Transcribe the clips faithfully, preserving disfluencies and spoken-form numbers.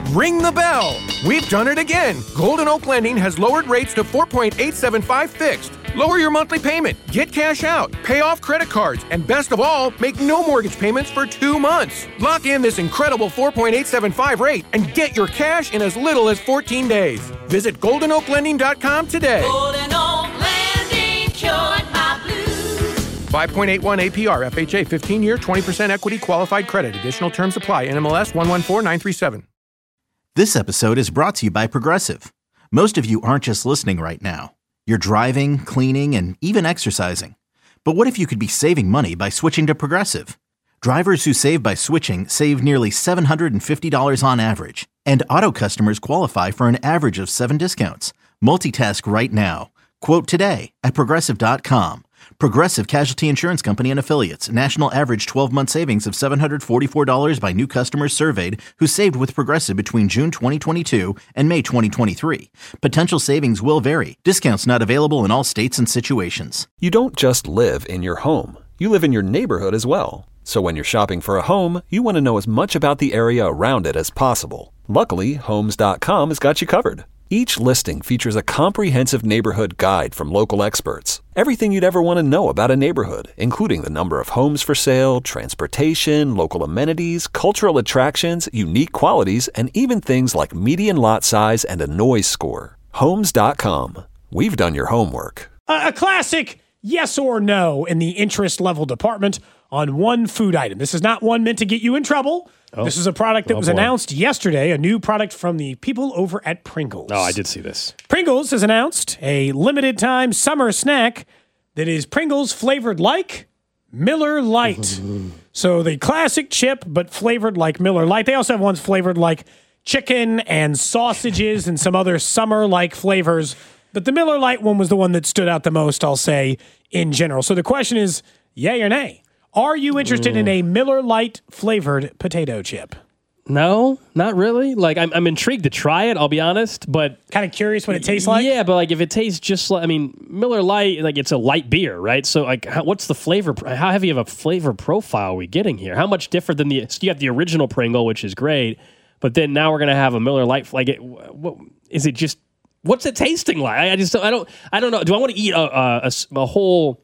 Ring the bell. We've done it again. Golden Oak Lending has lowered rates to four point eight seven five fixed. Lower your monthly payment, get cash out, pay off credit cards, and best of all, make no mortgage payments for two months. Lock in this incredible four point eight seven five rate and get your cash in as little as fourteen days. Visit golden oak lending dot com today. Golden Oak Lending cured my blues. five point eight one A P R, F H A, fifteen-year, twenty percent equity qualified credit. Additional terms apply. N M L S one one four nine three seven. This episode is brought to you by Progressive. Most of you aren't just listening right now. You're driving, cleaning, and even exercising. But what if you could be saving money by switching to Progressive? Drivers who save by switching save nearly seven hundred fifty dollars on average. And auto customers qualify for an average of seven discounts. Multitask right now. Quote today at progressive dot com. Progressive Casualty Insurance Company and Affiliates. National average twelve-month savings of seven hundred forty-four dollars by new customers surveyed who saved with Progressive between June twenty twenty-two and May twenty twenty-three. Potential savings will vary. Discounts not available in all states and situations. You don't just live in your home. You live in your neighborhood as well. So when you're shopping for a home, you want to know as much about the area around it as possible. Luckily, Homes dot com has got you covered. Each listing features a comprehensive neighborhood guide from local experts. Everything you'd ever want to know about a neighborhood, including the number of homes for sale, transportation, local amenities, cultural attractions, unique qualities, and even things like median lot size and a noise score. Homes dot com. We've done your homework. A, a classic yes or no in the interest level department on one food item. This is not one meant to get you in trouble. Oh. This is a product that oh, was boy. announced yesterday, a new product from the people over at Pringles. Oh, I did see this. Pringles has announced a limited time summer snack that is Pringles flavored like Miller Lite. So the classic chip, but flavored like Miller Lite. They also have ones flavored like chicken and sausages and some other summer-like flavors. But the Miller Lite one was the one that stood out the most, I'll say, in general. So the question is, yay or nay? Are you interested mm. in a Miller Lite flavored potato chip? No, not really. Like, I'm I'm intrigued to try it, I'll be honest, but... Kind of curious what it tastes like? Yeah, but like if it tastes just like... I mean, Miller Lite, like it's a light beer, right? So like, how, what's the flavor... How heavy of a flavor profile are we getting here? How much different than the... So you have the original Pringle, which is great, but then now we're going to have a Miller Lite... Like, it, what, is it just... What's it tasting like? I, I just... I don't I don't know. Do I want to eat a, a, a, a whole...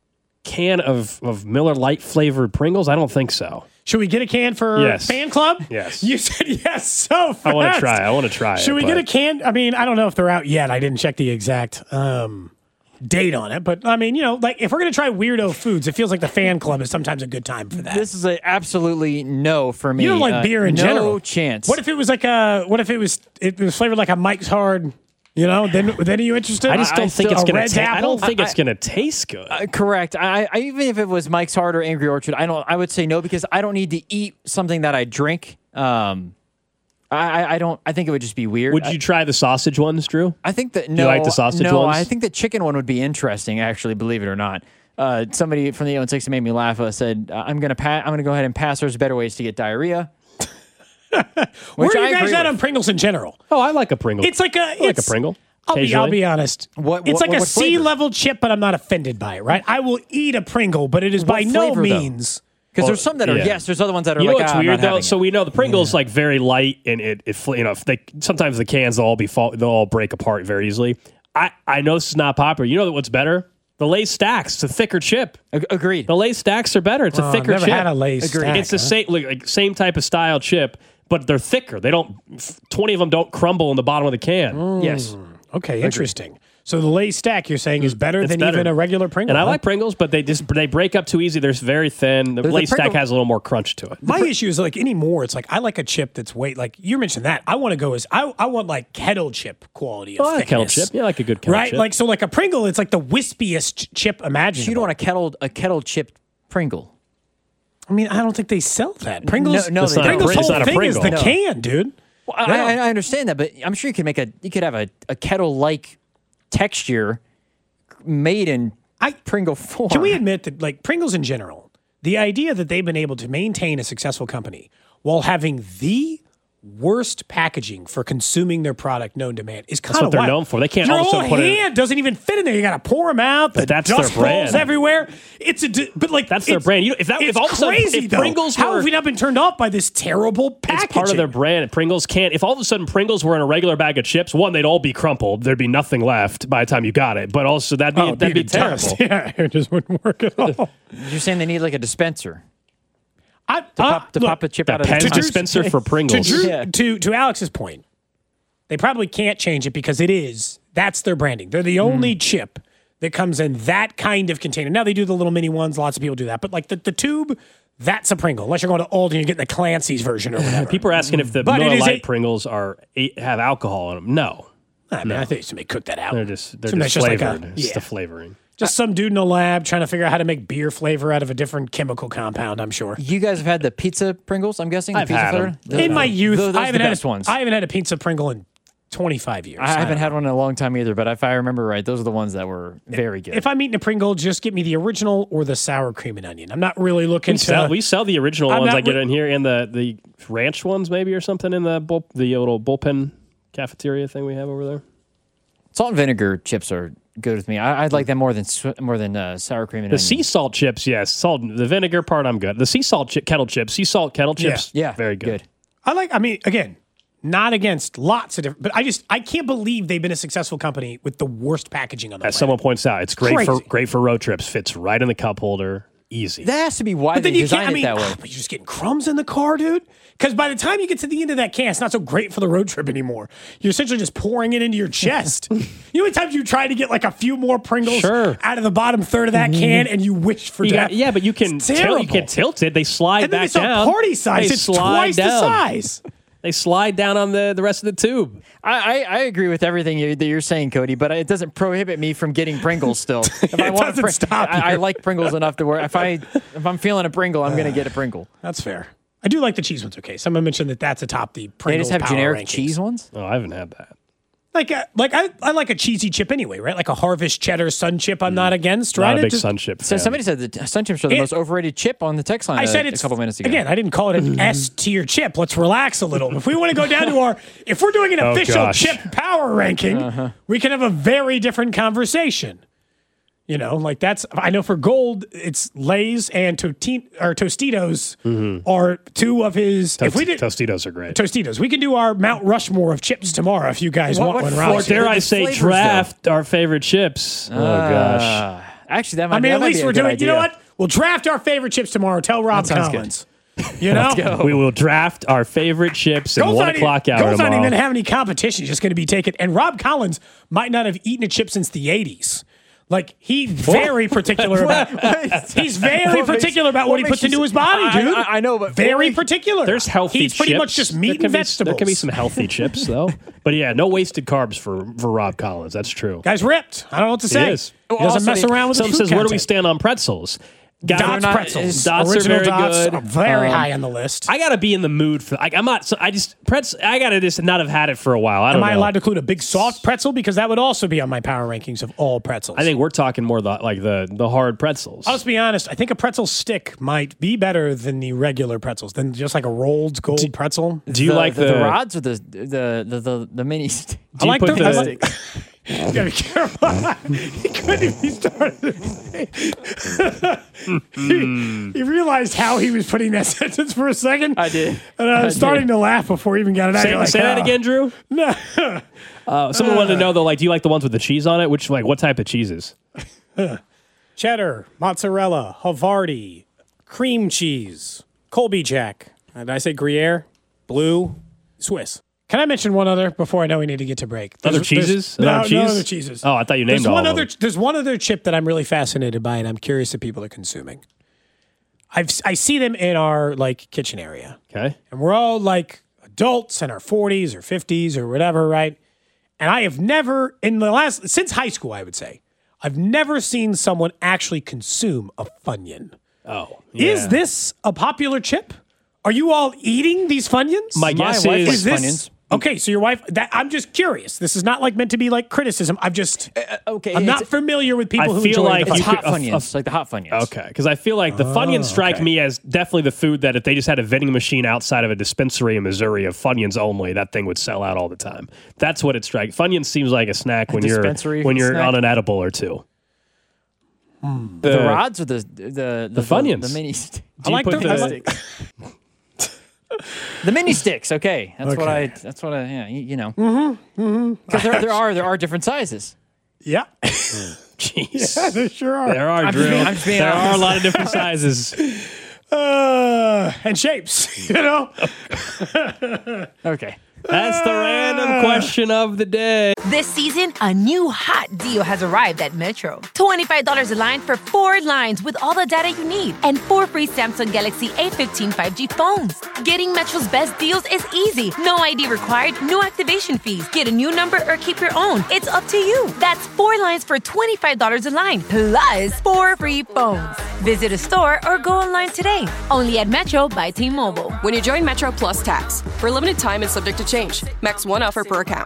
can of, of Miller Lite flavored Pringles? I don't think so. Should we get a can for yes. fan club? Yes. You said yes so fast. I want to try. I want to try. Should it, we but... get a can? I mean, I don't know if they're out yet. I didn't check the exact um, date on it, but I mean, you know, like if we're gonna try weirdo foods, it feels like the fan club is sometimes a good time for that. This is a absolutely no for me. You don't like uh, beer in no general? No chance. What if it was like a? What if it was? It was flavored like a Mike's Hard. You know, then then are you interested? I just don't I think still, it's going to. Ta- I don't think I, it's going to taste good. Uh, correct. I, I even if it was Mike's Hard or Angry Orchard, I don't. I would say no because I don't need to eat something that I drink. Um, I I don't. I think it would just be weird. Would you try the sausage ones, Drew? I think that no. Do you like the sausage no, ones? I think the chicken one would be interesting. Actually, believe it or not. Uh, somebody from the eight one six that made me laugh uh, said, uh, "I'm gonna pa- I'm gonna go ahead and pass. There's better ways to get diarrhea." Where are you guys at on Pringles in general? Oh, I like a Pringle. It's like a. I like a Pringle. I'll be, I'll be honest. What, what, it's like what, a what C-level chip, but I'm not offended by it, right? I will eat a Pringle, but it is what by no flavor, means. Because well, there's some that are, yeah. yes, there's other ones that are you like, know what's ah, weird, though? It. So we know the Pringle's yeah. like very light, and it, it you know, they, sometimes the cans will all be fall, they'll all break apart very easily. I, I know this is not popular. You know what's better? The Lay's Stacks. It's a thicker chip. Agreed. The Lay's Stacks are better. It's a oh, thicker I've never chip. had a Lay's Stack. It's the huh? same like, same type of style chip, but they're thicker. They don't. Twenty of them don't crumble in the bottom of the can. Mm. Yes. Okay, interesting. So the Lay's Stack, you're saying, is better it's than better. even a regular Pringle. And I huh? like Pringles, but they just they break up too easy. They're very thin. The There's Lay's the Pringle- Stack has a little more crunch to it. My issue is like anymore. It's like I like a chip that's weight. Like you mentioned that. I want to go as I I want like kettle chip quality of Oh, I like kettle thickness. chip. Yeah, I like a good kettle right? chip. Like so, like a Pringle, it's like the wispiest chip imaginable. You don't want a kettle a kettle chipped Pringle. I mean, I don't think they sell that. Pringles. No, no It's they not a don't. Pringles' Pring- it's whole not a thing is the Pringle. No. can, dude. Well, I, I, I understand that, but I'm sure you could make a you could have a, a kettle like texture made in I Pringle form. Can we admit that, like Pringles in general, the idea that they've been able to maintain a successful company while having the worst packaging for consuming their product known to man is kind That's of what they're wild. known for. They can't Your also whole put it- hand doesn't even fit in there. You got to pour them out. The But that's dust their brand. rolls everywhere. It's a d- but like That's their it's- brand. You know, if that- if it's all of a sudden- crazy if though. Pringles How were- have we not been turned off by this terrible packaging? It's part of their brand. Pringles can't. If all of a sudden Pringles were in a regular bag of chips, one, they'd all be crumpled. There'd be nothing left by the time you got it. But also that'd be Oh, that'd be a dust. terrible. Yeah, it just wouldn't work at all. You're saying they need like a dispenser I, to, uh, pop, to look, pop a chip The out of the Pez tin. dispenser for to, Pringles. Drew, Yeah. to to Alex's point, they probably can't change it because it is that's their branding. They're the only chip that comes in that kind of container. Now they do the little mini ones. Lots of people do that, but like the, the tube, that's a Pringle. Unless you're going to Aldi and you're getting the Clancy's version or whatever. People are asking if the But it Miller is Lite a- Pringles are have alcohol in them. No, I mean, I think somebody cooked that out. they're just they're Something just that's like a- flavored. It's yeah. the flavoring. Just some dude in a lab trying to figure out how to make beer flavor out of a different chemical compound. I'm sure. You guys have had the pizza Pringles, I'm guessing? I've the pizza had flavor? 'em. Those- In my youth, those, those I are haven't the had best a, ones. I haven't had a pizza Pringle in twenty-five years. I haven't don't had know. one in a long time either, but if I remember right, those are the ones that were very good. If I'm eating a Pringle, just get me the original or the sour cream and onion. I'm not really looking We to. sell, we sell the original I'm ones not I get re- in here and the the ranch ones maybe or something in the bull, the little bullpen cafeteria thing we have over there. Salt and vinegar chips are good with me. I, I'd like them more than sw- more than uh, sour cream and The onion. sea salt chips, yes. Salt, the vinegar part, I'm good. The sea salt chi- kettle chips, sea salt kettle Yeah. chips, yeah, very good. I like. I mean, again, not against lots of different, but I just I can't believe they've been a successful company with the worst packaging on the As planet. someone points out, it's great for Crazy. great for road trips. Fits right in the cup holder, easy. That has to be why But then they you can't. designed I mean, it that way. ah, but you're just getting crumbs in the car, dude. Because by the time you get to the end of that can, it's not so great for the road trip anymore. You're essentially just pouring it into your chest. You know how many times you try to get like a few more Pringles Sure. out of the bottom third of that can, and you wish for You death? got- yeah, but you can It's tilt, you terrible. can tilt it. They slide And then back it's a down. party size. They It's slide twice the down. size. They slide down on the, the rest of the tube. I, I, I agree with everything you, that you're saying, Cody, but it doesn't prohibit me from getting Pringles still. If I It want a doesn't Pring- stop I, I you. like Pringles enough to where if I if I'm feeling a Pringle, I'm going to get a Pringle. That's fair. I do like the cheese ones. Okay, someone mentioned that that's atop the They Pringles just have power generic rankings. cheese ones. Oh, I haven't had that. Like, a, like I, I like a cheesy chip anyway, right? Like a Harvest cheddar Sun chip. I'm not against, right? Not a It big just- sun chip. So fan. somebody said that Sun Chips are the It- most overrated chip on the text line I a, said a it's couple minutes ago. Again, I didn't call it an S tier chip. Let's relax a little. If we want to go down to our, if we're doing an Oh, official gosh. chip power ranking, Uh-huh. we can have a very different conversation. You know, like that's. I know for gold, it's Lay's and Toti- or Tostitos are two of his. if we did Tostitos are great. Tostitos, we can do our Mount Rushmore of chips tomorrow. If you guys What- want what one, flavor- Rob. Dare I the say, flavors, draft our favorite chips? Oh gosh. Uh, actually, that might I mean, that at might least be a we're good doing. You know idea. what? We'll draft our favorite chips tomorrow. Tell Rob That sounds good. Collins. You know, We will draft our favorite chips in Gold's one not o'clock even, hour Gold's not tomorrow. even have any competition. He's just going to be taken. And Rob Collins might not have eaten a chip since the eighties. Like he very particular about. He's very What makes- particular about what, what he makes puts you into s- his body, I- dude. I- I know, but very what makes- particular. There's healthy He's pretty chips. much just There meat can and be- vegetables. There can be some healthy chips though. But yeah, no wasted carbs for, for Rob Collins. That's true. Guy's ripped. I don't know what to say. is. He Well, doesn't also mess they- around with the Some food says, where do we content. stand on pretzels? Got- Dots not- pretzels. Dots are Original very Dots good. are very Um, high on the list. I gotta be in the mood for. Like, I'm not. So I just pretz. I gotta just not have had it for a while. I don't Am I know. allowed to include a big soft pretzel? Because that would also be on my power rankings of all pretzels. I think we're talking more the, like the the hard pretzels. I'll just be honest. I think a pretzel stick might be better than the regular pretzels, than just like a rolled gold pretzel. Do you the, like the, the, the rods or the the the the, the minis? Do I you like put the- the, I like- You gotta be careful. he couldn't even start. he, he realized how he was putting that sentence for a second. I did. And I was I starting did. to laugh before he even got it out. say, You're like, say that "Oh." again, Drew? No. Uh, someone wanted to know though. Like, do you like the ones with the cheese on it? Which like what type of cheeses? Cheddar, mozzarella, Havarti, cream cheese, Colby Jack. Uh, Did I say Gruyere? Blue, Swiss. Can I mention one other before I know we need to get to break? Other There's- there's- cheeses? No, Another no cheese? other cheeses. Oh, I thought you named there's all one of other. them. There's one other chip that I'm really fascinated by, and I'm curious if people are consuming. I've I see them in our like kitchen area, Okay. and we're all like adults in our forties or fifties or whatever, right? And I have never in the last since high school, I would say, I've never seen someone actually consume a Funyun. Oh, Is yeah. this a popular chip? Are you all eating these Funyuns? My My guess wife is likes Is this- Funyuns. Okay, so your wife, that, I'm just curious. This is not like meant to be like criticism. I'm just, Uh, okay, I'm not it's- familiar with people I who feel enjoy like the It's you Funyuns. hot could- a- Funyuns, like the hot Funyuns. Okay, because I feel like the Funyuns strike okay. me as definitely the food that if they just had a vending machine outside of a dispensary in Missouri of Funyuns only, that thing would sell out all the time. That's what it strikes. Funyuns seems like a snack when you're dispensary when you're snack? on an edible or two. The rods or the the the, Funyuns. the mini st- I like put the, I like- the mini sticks. Okay, that's what I. Okay. That's what I. Yeah, you, you know. Mm-hmm. Because there, there are there are different sizes. yeah. Jeez. Yeah, there sure are. There are, I'm just Drew. being- I'm just being there are a honest. lot of different sizes. Uh, and shapes, you know? Okay. That's the random question of the day. This season, a new hot deal has arrived at Metro. twenty-five dollars a line for four lines with all the data you need and four free Samsung Galaxy A fifteen five G phones. Getting Metro's best deals is easy. No I D required, no activation fees. Get a new number or keep your own. It's up to you. That's four lines for twenty-five dollars a line, plus four free phones. Visit a store or go online today. Only at Metro by T-Mobile. When you join Metro Plus Tax, for a limited time and subject to change. Max one offer per account.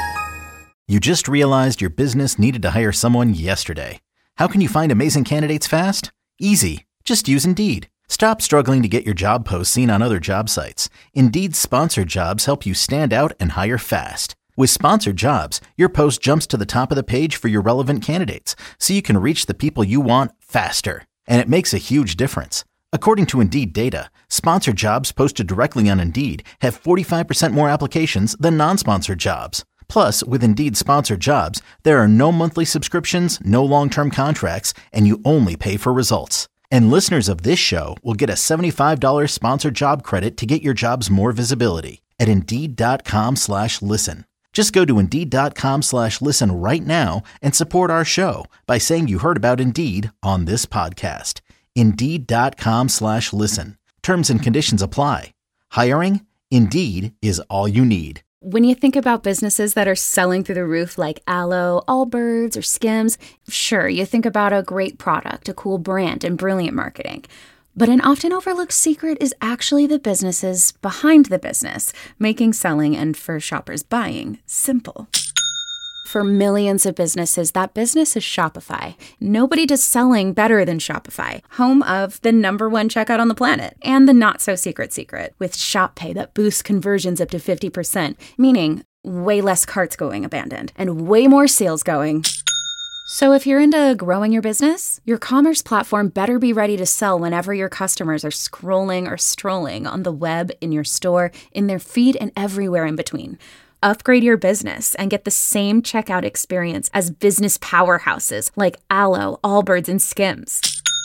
You just realized your business needed to hire someone yesterday. How can you find amazing candidates fast? Easy. Just use Indeed. Stop struggling to get your job posts seen on other job sites. Indeed's sponsored jobs help you stand out and hire fast. With sponsored jobs, your post jumps to the top of the page for your relevant candidates, so you can reach the people you want faster. And it makes a huge difference. According to Indeed data, sponsored jobs posted directly on Indeed have forty-five percent more applications than non-sponsored jobs. Plus, with Indeed sponsored jobs, there are no monthly subscriptions, no long-term contracts, and you only pay for results. And listeners of this show will get a seventy-five dollars sponsored job credit to get your jobs more visibility at Indeed.com slash listen. Just go to Indeed.com slash listen right now and support our show by saying you heard about Indeed on this podcast. Indeed.com slash listen. Terms and conditions apply. Hiring? Indeed is all you need. When you think about businesses that are selling through the roof like Aloe, Allbirds, or Skims, sure, you think about a great product, a cool brand, and brilliant marketing. But an often overlooked secret is actually the businesses behind the business, making selling and for shoppers buying simple. For millions of businesses, that business is Shopify. Nobody does selling better than Shopify, home of the number one checkout on the planet and the not-so-secret secret with Shop Pay that boosts conversions up to fifty percent, meaning way less carts going abandoned and way more sales going. So if you're into growing your business, your commerce platform better be ready to sell whenever your customers are scrolling or strolling on the web, in your store, in their feed, and everywhere in between. Upgrade your business and get the same checkout experience as business powerhouses like Aloe, Allbirds, and Skims.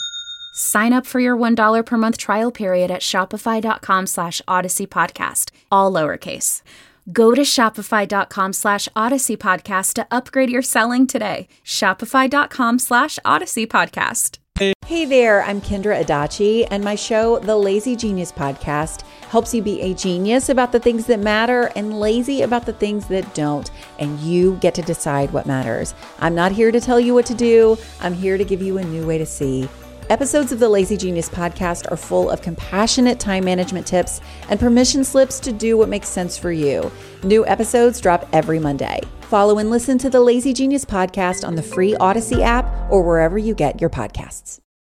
Sign up for your one dollar per month trial period at shopify.com slash Odyssey Podcast, all lowercase. Go to shopify.com slash Odyssey Podcast to upgrade your selling today. Shopify.com slash Odyssey Podcast. Hey there, I'm Kendra Adachi, and my show, The Lazy Genius Podcast, helps you be a genius about the things that matter and lazy about the things that don't, and you get to decide what matters. I'm not here to tell you what to do. I'm here to give you a new way to see. Episodes of the Lazy Genius Podcast are full of compassionate time management tips and permission slips to do what makes sense for you. New episodes drop every Monday. Follow and listen to the Lazy Genius Podcast on the free Odyssey app or wherever you get your podcasts.